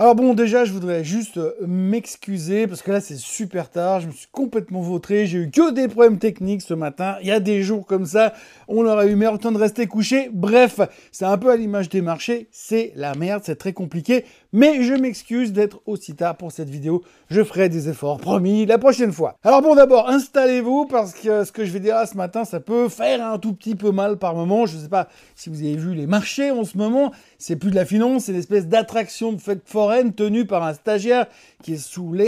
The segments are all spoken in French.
Alors bon, déjà, je voudrais juste m'excuser parce que là, c'est super tard. Je me suis complètement vautré. J'ai eu que des problèmes techniques ce matin. Il y a des jours comme ça, on aurait eu meilleur temps de rester couché. Bref, c'est un peu à l'image des marchés. C'est la merde, c'est très compliqué. Mais je m'excuse d'être aussi tard pour cette vidéo. Je ferai des efforts, promis, la prochaine fois. Alors bon, d'abord, installez-vous parce que ce que je vais dire là ce matin, ça peut faire un tout petit peu mal par moment. Je ne sais pas si vous avez vu les marchés en ce moment. C'est plus de la finance, c'est une espèce d'attraction de fête foraine tenue par un stagiaire qui est saoulé.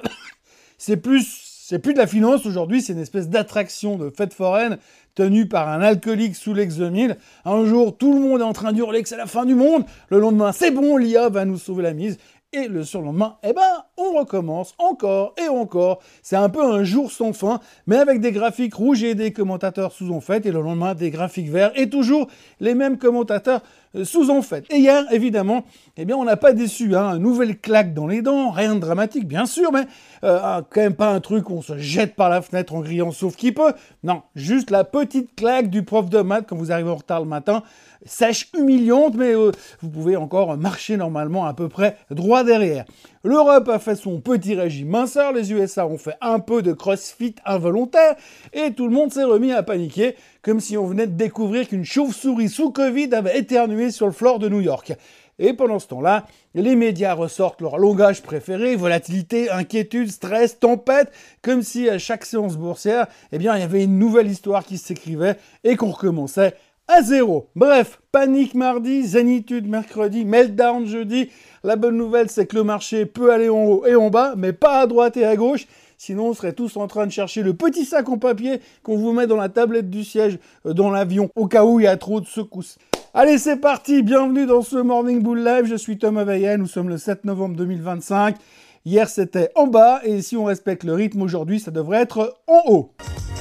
C'est plus de la finance aujourd'hui, c'est une espèce d'attraction de fête foraine tenue par un alcoolique sous l'exomile. Un jour, tout le monde est en train d'hurler que c'est la fin du monde. Le lendemain, c'est bon, l'IA va nous sauver la mise. Et le surlendemain, on recommence encore et encore. C'est un peu un jour sans fin, mais avec des graphiques rouges et des commentateurs sous en fait, et le lendemain, des graphiques verts, et toujours les mêmes commentateurs sous en fait. Et hier, évidemment, on n'a pas déçu, une nouvelle claque dans les dents, rien de dramatique, bien sûr, mais quand même pas un truc où on se jette par la fenêtre en criant sauf qui peut. Non, juste la petite claque du prof de maths quand vous arrivez en retard le matin, sèche, humiliante, mais vous pouvez encore marcher normalement à peu près droit derrière. L'Europe a fait son petit régime minceur, les USA ont fait un peu de crossfit involontaire, et tout le monde s'est remis à paniquer, comme si on venait de découvrir qu'une chauve-souris sous Covid avait éternué sur le floor de New York. Et pendant ce temps-là, les médias ressortent leur langage préféré, volatilité, inquiétude, stress, tempête, comme si à chaque séance boursière, il y avait une nouvelle histoire qui s'écrivait et qu'on recommençait à zéro. Bref, panique mardi, zénitude mercredi, meltdown jeudi. La bonne nouvelle, c'est que le marché peut aller en haut et en bas, mais pas à droite et à gauche. Sinon, on serait tous en train de chercher le petit sac en papier qu'on vous met dans la tablette du siège dans l'avion, au cas où il y a trop de secousses. Allez, c'est parti. Bienvenue dans ce Morning Bull Live. Je suis Thomas Veillet. Nous sommes le 7 novembre 2025. Hier, c'était en bas. Et si on respecte le rythme aujourd'hui, ça devrait être en haut.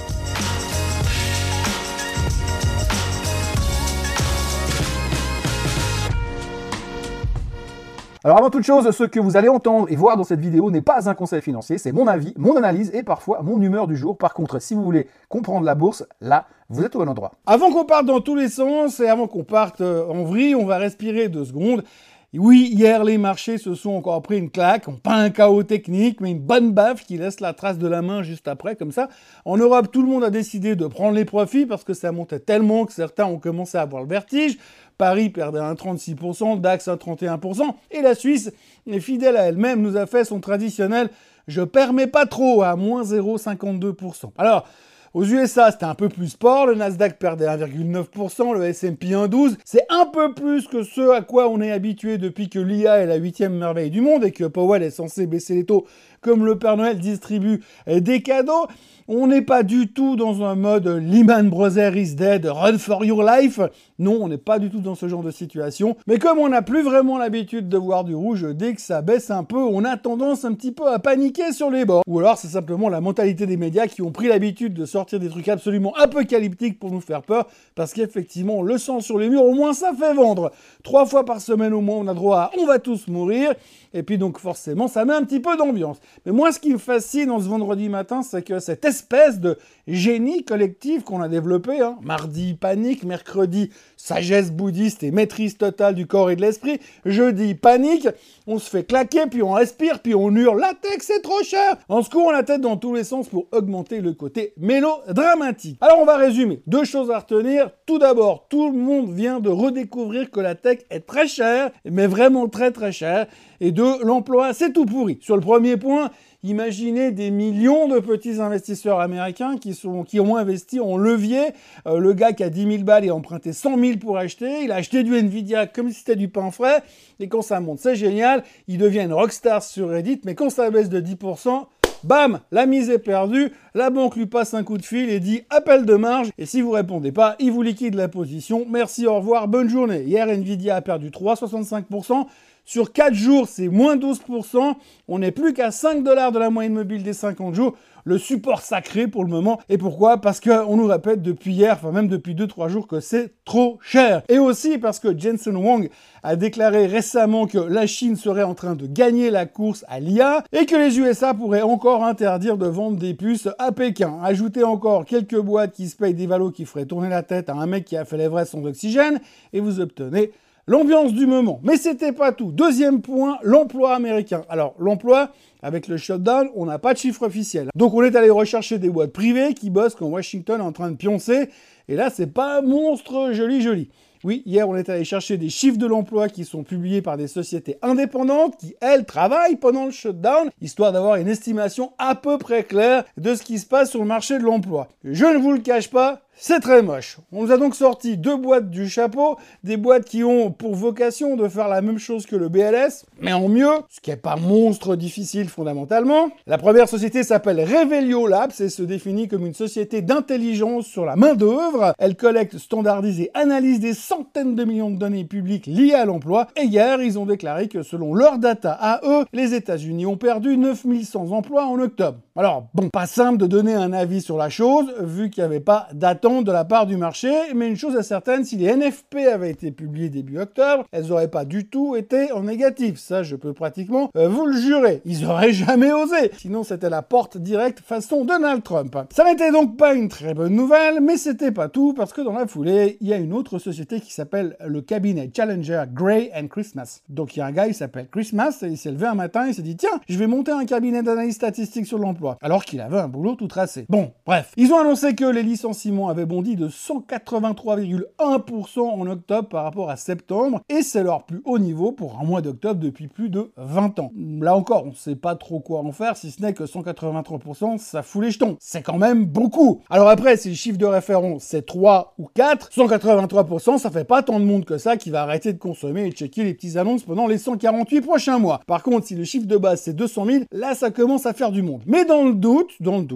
Alors avant toute chose, ce que vous allez entendre et voir dans cette vidéo n'est pas un conseil financier, c'est mon avis, mon analyse et parfois mon humeur du jour. Par contre, si vous voulez comprendre la bourse, là, vous êtes au bon endroit. Avant qu'on parte dans tous les sens et avant qu'on parte en vrille, on va respirer 2 secondes. Et oui, hier, les marchés se sont encore pris une claque, pas un chaos technique, mais une bonne baffe qui laisse la trace de la main juste après, comme ça. En Europe, tout le monde a décidé de prendre les profits parce que ça montait tellement que certains ont commencé à avoir le vertige. Paris perdait 1,36%, DAX 1,31%, et la Suisse, fidèle à elle-même, nous a fait son traditionnel « je permets pas trop » à moins 0,52%. Alors, aux USA, c'était un peu plus sport, le Nasdaq perdait 1,9%, le S&P 1,12%. C'est un peu plus que ce à quoi on est habitué depuis que l'IA est la 8e merveille du monde et que Powell est censé baisser les taux comme le Père Noël distribue des cadeaux. On n'est pas du tout dans un mode Lehman Brothers is dead, run for your life. Non, on n'est pas du tout dans ce genre de situation. Mais comme on n'a plus vraiment l'habitude de voir du rouge, dès que ça baisse un peu, on a tendance un petit peu à paniquer sur les bords. Ou alors c'est simplement la mentalité des médias qui ont pris l'habitude de sortir des trucs absolument apocalyptiques pour nous faire peur, parce qu'effectivement, on le sent sur les murs, au moins ça fait vendre. 3 fois par semaine au moins, on a droit à « on va tous mourir ». Et puis donc forcément, ça met un petit peu d'ambiance. Mais moi, ce qui me fascine en ce vendredi matin, c'est que cette espèce de génie collectif qu'on a développé, mardi panique, mercredi sagesse bouddhiste et maîtrise totale du corps et de l'esprit, jeudi panique, on se fait claquer, puis on respire, puis on hurle « la tech c'est trop cher !» en se courant la tête dans tous les sens pour augmenter le côté mélodramatique. Alors on va résumer. 2 choses à retenir. Tout d'abord, tout le monde vient de redécouvrir que la tech est très chère, mais vraiment très très chère. Et 2, l'emploi, c'est tout pourri. Sur le premier point, imaginez des millions de petits investisseurs américains qui ont investi en levier. Le gars qui a 10 000 balles et a emprunté 100 000 pour acheter. Il a acheté du Nvidia comme si c'était du pain frais. Et quand ça monte, c'est génial. Il devient une rockstar sur Reddit. Mais quand ça baisse de 10%, bam, la mise est perdue, la banque lui passe un coup de fil et dit appel de marge, et si vous répondez pas, il vous liquide la position. Merci, au revoir, bonne journée. Hier, Nvidia a perdu 3,65%. Sur 4 jours, c'est moins 12%. On n'est plus qu'à 5 $ de la moyenne mobile des 50 jours. Le support sacré pour le moment. Et pourquoi? Parce qu'on nous répète depuis hier, enfin même depuis 2-3 jours, que c'est trop cher. Et aussi parce que Jensen Huang a déclaré récemment que la Chine serait en train de gagner la course à l'IA et que les USA pourraient encore interdire de vendre des puces à Pékin. Ajoutez encore quelques boîtes qui se payent des valos qui feraient tourner la tête à un mec qui a fait l'Everest sans oxygène et vous obtenez l'ambiance du moment. Mais c'était pas tout. Deuxième point, l'emploi américain. Alors, l'emploi, avec le shutdown, on n'a pas de chiffre officiel. Donc on est allé rechercher des boîtes privées qui bossent quand Washington est en train de pioncer. Et là, c'est pas un monstre joli. Oui, hier, on est allé chercher des chiffres de l'emploi qui sont publiés par des sociétés indépendantes qui, elles, travaillent pendant le shutdown, histoire d'avoir une estimation à peu près claire de ce qui se passe sur le marché de l'emploi. Je ne vous le cache pas, c'est très moche. On nous a donc sorti 2 boîtes du chapeau, des boîtes qui ont pour vocation de faire la même chose que le BLS, mais en mieux, ce qui n'est pas monstre difficile fondamentalement. La première société s'appelle Revelio Labs et se définit comme une société d'intelligence sur la main-d'œuvre. Elle collecte, standardise et analyse des centaines de millions de données publiques liées à l'emploi. Et hier, ils ont déclaré que selon leurs data à eux, les États-Unis ont perdu 9100 emplois en octobre. Alors, bon, pas simple de donner un avis sur la chose, vu qu'il n'y avait pas d'attente de la part du marché, mais une chose est certaine, si les NFP avaient été publiées début octobre, elles n'auraient pas du tout été en négatif. Ça, je peux pratiquement vous le jurer. Ils auraient jamais osé. Sinon, c'était la porte directe façon Donald Trump. Ça n'était donc pas une très bonne nouvelle, mais c'était pas tout, parce que dans la foulée, il y a une autre société qui s'appelle le cabinet Challenger Gray & Christmas. Donc il y a un gars, il s'appelle Christmas, et il s'est levé un matin, il s'est dit, tiens, je vais monter un cabinet d'analyse statistique sur l'emploi. Alors qu'il avait un boulot tout tracé. Bon, bref. Ils ont annoncé que les licenciements avaient bondi de 183,1% en octobre par rapport à septembre, et c'est leur plus haut niveau pour un mois d'octobre depuis plus de 20 ans. Là encore, on sait pas trop quoi en faire, si ce n'est que 183%, ça fout les jetons. C'est quand même beaucoup. Alors après, si le chiffre de référence c'est 3 ou 4, 183%, ça fait pas tant de monde que ça qui va arrêter de consommer et de checker les petites annonces pendant les 148 prochains mois. Par contre, si le chiffre de base c'est 200 000, là ça commence à faire du monde. Mais dans le doute,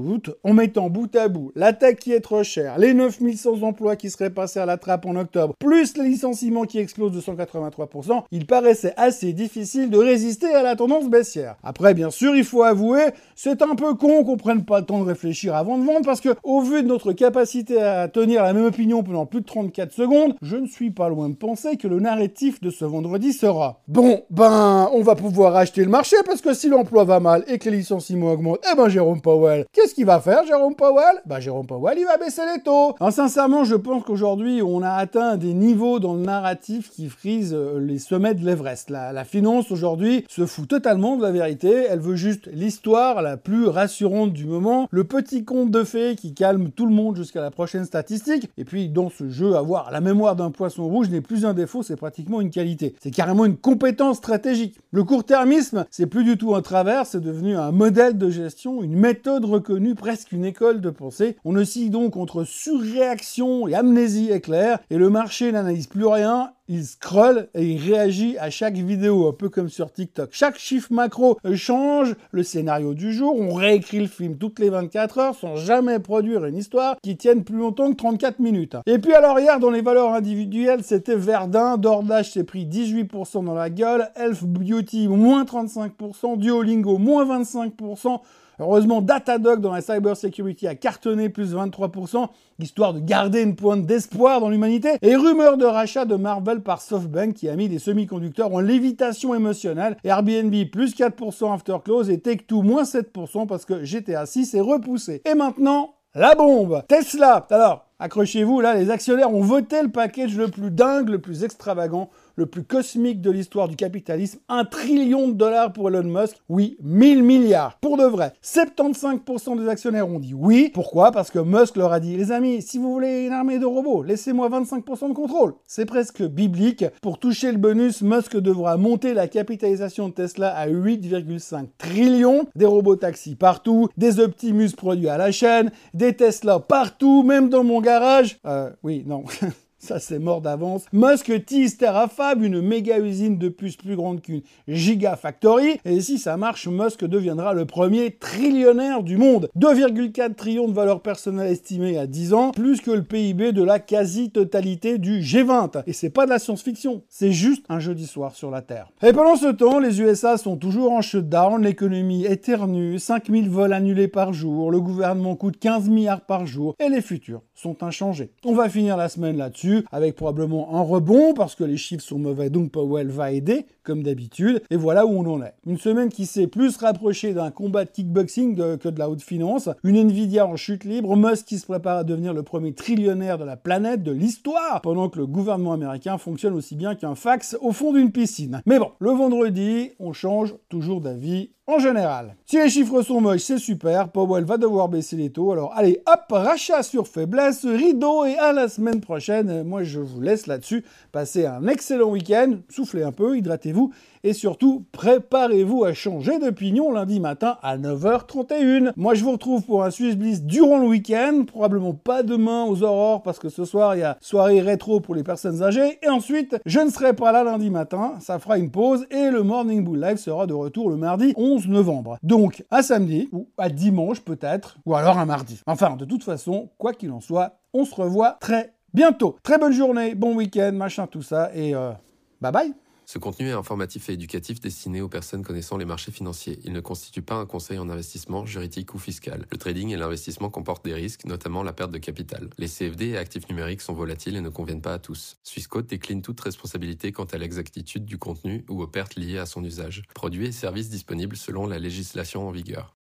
en mettant bout à bout la tech qui est trop chère, les 9100 emplois qui seraient passés à la trappe en octobre, plus les licenciements qui explosent de 183%, il paraissait assez difficile de résister à la tendance baissière. Après, bien sûr, il faut avouer, c'est un peu con qu'on prenne pas le temps de réfléchir avant de vendre, parce que, au vu de notre capacité à tenir la même opinion pendant plus de 34 secondes, je ne suis pas loin de penser que le narratif de ce vendredi sera: bon, on va pouvoir acheter le marché, parce que si l'emploi va mal et que les licenciements augmentent, Jérôme Powell, qu'est-ce qu'il va faire, Jérôme Powell? Jérôme Powell, il va baisser les taux. Alors, sincèrement, je pense qu'aujourd'hui, on a atteint des niveaux dans le narratif qui frisent les sommets de l'Everest. La finance, aujourd'hui, se fout totalement de la vérité. Elle veut juste l'histoire la plus rassurante du moment, le petit conte de fées qui calme tout le monde jusqu'à la prochaine statistique. Et puis, dans ce jeu, avoir la mémoire d'un poisson rouge n'est plus un défaut, c'est pratiquement une qualité. C'est carrément une compétence stratégique. Le court-termisme, c'est plus du tout un travers, c'est devenu un modèle de gestion, une méthode reconnue, presque une école de pensée. On oscille donc entre surréaction et amnésie éclair, et le marché n'analyse plus rien, il scrolle et il réagit à chaque vidéo, un peu comme sur TikTok. Chaque chiffre macro change le scénario du jour, on réécrit le film toutes les 24 heures sans jamais produire une histoire qui tienne plus longtemps que 34 minutes. Et puis alors hier, dans les valeurs individuelles, c'était Verdun, DoorDash s'est pris 18% dans la gueule, Elf Beauty moins 35%, Duolingo moins 25%, heureusement, Datadog dans la cybersecurity a cartonné plus 23%, histoire de garder une pointe d'espoir dans l'humanité. Et rumeur de rachat de Marvel par SoftBank qui a mis des semi-conducteurs en lévitation émotionnelle. Airbnb plus 4% after close et Take-Two moins 7% parce que GTA 6 est repoussé. Et maintenant, la bombe! Tesla! Alors, accrochez-vous, là, les actionnaires ont voté le package le plus dingue, le plus extravagant, le plus cosmique de l'histoire du capitalisme, $1 trillion pour Elon Musk, oui, 1000 milliards, pour de vrai. 75% des actionnaires ont dit oui. Pourquoi? Parce que Musk leur a dit, les amis, si vous voulez une armée de robots, laissez-moi 25% de contrôle. C'est presque biblique. Pour toucher le bonus, Musk devra monter la capitalisation de Tesla à 8,5 trillions, des robots taxis partout, des Optimus produits à la chaîne, des Tesla partout, même dans mon garage. Oui, non... Ça, c'est mort d'avance. Musk tease Terrafab, une méga usine de puces plus grande qu'une gigafactory. Et si ça marche, Musk deviendra le premier trillionnaire du monde. 2,4 trillions de valeur personnelle estimée à 10 ans, plus que le PIB de la quasi-totalité du G20. Et c'est pas de la science-fiction, c'est juste un jeudi soir sur la Terre. Et pendant ce temps, les USA sont toujours en shutdown, l'économie éternue, 5000 vols annulés par jour, le gouvernement coûte 15 milliards par jour, et les futurs sont inchangés. On va finir la semaine là-dessus, avec probablement un rebond, parce que les chiffres sont mauvais, donc Powell va aider, comme d'habitude, et voilà où on en est. Une semaine qui s'est plus rapprochée d'un combat de kickboxing que de la haute finance, une Nvidia en chute libre, Musk qui se prépare à devenir le premier trillionnaire de la planète, de l'histoire, pendant que le gouvernement américain fonctionne aussi bien qu'un fax au fond d'une piscine. Mais bon, le vendredi, on change toujours d'avis en général. Si les chiffres sont moches, c'est super, Powell va devoir baisser les taux, alors allez hop, rachat sur faiblesse, rideau et à la semaine prochaine. Moi je vous laisse là-dessus, passez un excellent week-end, soufflez un peu, hydratez-vous et surtout préparez-vous à changer d'opinion lundi matin à 9h31. Moi je vous retrouve pour un Swiss Bliss durant le week-end, probablement pas demain aux aurores parce que ce soir il y a soirée rétro pour les personnes âgées et ensuite je ne serai pas là lundi matin, ça fera une pause et le Morning Bull Live sera de retour le mardi 11 novembre. Donc à samedi ou à dimanche peut-être ou alors un mardi. Enfin de toute façon, quoi qu'il en soit, on se revoit très bientôt. Très bonne journée, bon week-end, machin tout ça et bye bye. Ce contenu est informatif et éducatif destiné aux personnes connaissant les marchés financiers. Il ne constitue pas un conseil en investissement, juridique ou fiscal. Le trading et l'investissement comportent des risques, notamment la perte de capital. Les CFD et actifs numériques sont volatiles et ne conviennent pas à tous. Swissquote décline toute responsabilité quant à l'exactitude du contenu ou aux pertes liées à son usage. Produits et services disponibles selon la législation en vigueur.